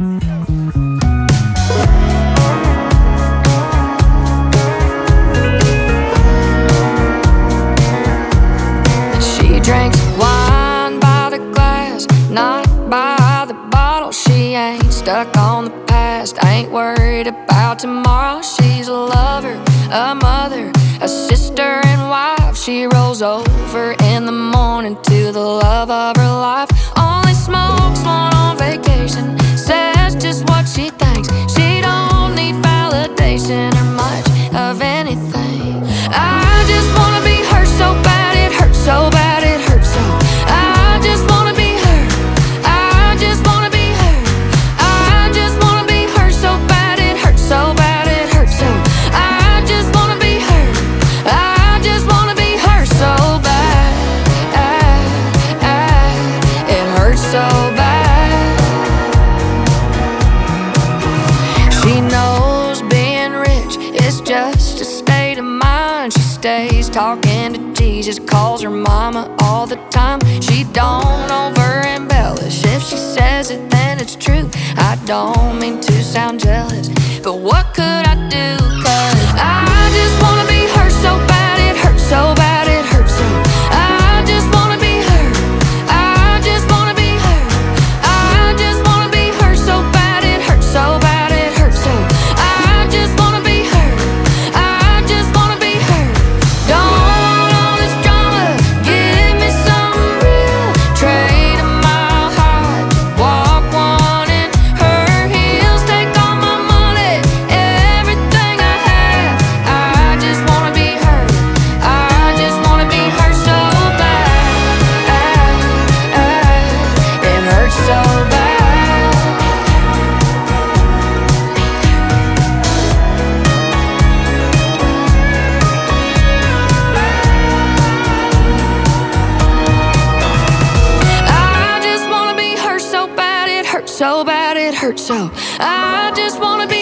She drinks wine by the glass, not by the bottle. She ain't stuck on the past, ain't worried about tomorrow. She's a lover, a mother, a sister and wife. She rolls over in the morning to the love of her life. Only smokes one on vacation, says just what she thinks. She don't need validation or much of anything. I just wanna be her so bad, it hurts so bad, it hurts so. I just wanna be her, I just wanna be her. I just wanna be her so bad, it hurts so bad, it hurts so. I just wanna be her, I just wanna be her so bad. It hurts so bad. She knows being rich is just a state of mind. She stays talking to Jesus, calls her mama all the time. She don't over embellish, if she says it then it's true. I don't mean to sound jealous, but what could I do? 'Cause I just wanna be her so bad, it hurts so bad, it hurts so. I just wanna be her, I just wanna be her. I just wanna be her so bad, it hurts so bad, it hurts so. I just wanna be her, I just wanna be her. Don't want all this drama, give me something real. Trade a mile high to walk one in her heels. Take all my money, everything I have. I just wanna be her, I just wanna be her so bad. It hurts so bad. I just wanna be her so bad, it hurts so bad, it hurts so. I just wanna be